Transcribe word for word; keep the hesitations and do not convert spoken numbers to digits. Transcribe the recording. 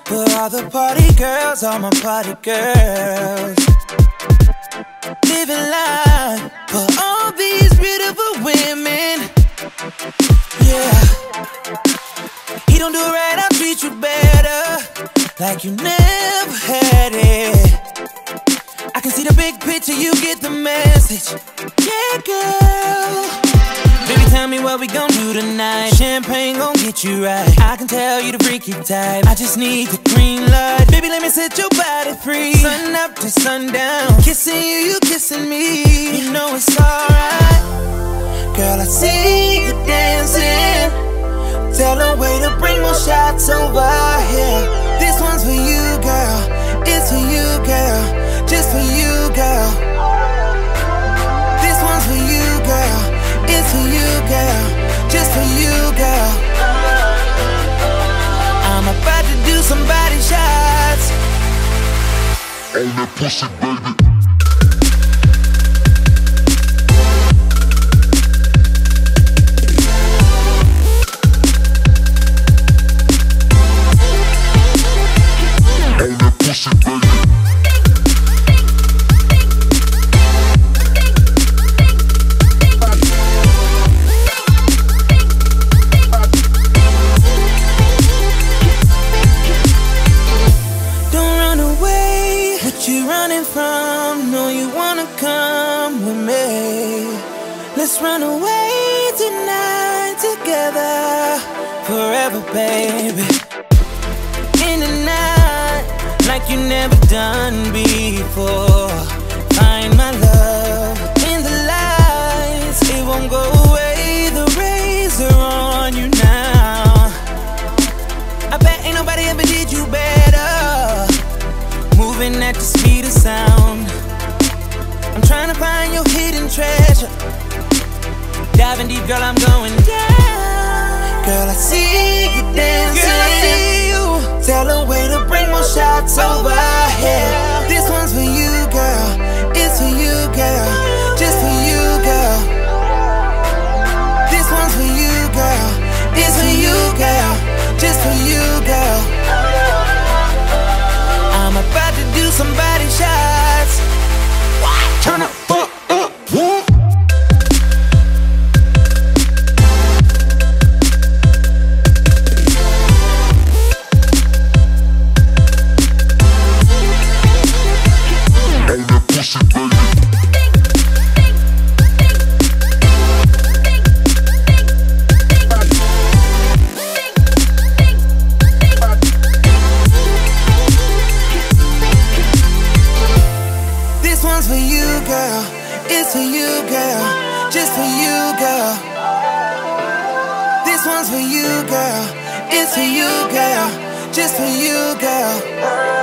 For all the party girls, all my party girls. Living life for all these beautiful women. Yeah. He don't do right, I'll treat you better. Like you never had it. I can see the big picture, you get the message. Yeah, girl. Baby, tell me what we gon' do tonight. Champagne gon' get you right. I can tell you the freaky type. I just need the green light. Baby, let me set your body free. Sun up to sundown. Kissing you, you kissing me. You know it's alright. Girl, I see you dancing. Tell her way to bring more shots over here. This one's for you, girl. It's for you, girl. Just for you, girl. This one's for you, girl. It's for you, girl. Just for you, girl. I'm about to do some body shots. On that pussy, baby. On that pussy, baby. Let's run away tonight together, forever, baby. In the night, like you never done before. Find my love in the lights, it won't go away. The rays are on you now. I bet ain't nobody ever did you better. Moving at the speed of sound. I'm trying to find your hidden treasure. Diving deep, girl, I'm going down. Girl, I see you dancing. Girl, I see you. Tell her way to bring more shots over here. This one's for you, girl. It's for you, girl. Just for you, girl. This one's for you, girl. It's for you, girl. Just for you, girl. I'm about to do some body shots. Turn up, up, up, what? It's for you, girl. Just for you, girl. This one's for you, girl. It's for you, girl. Just for you, girl.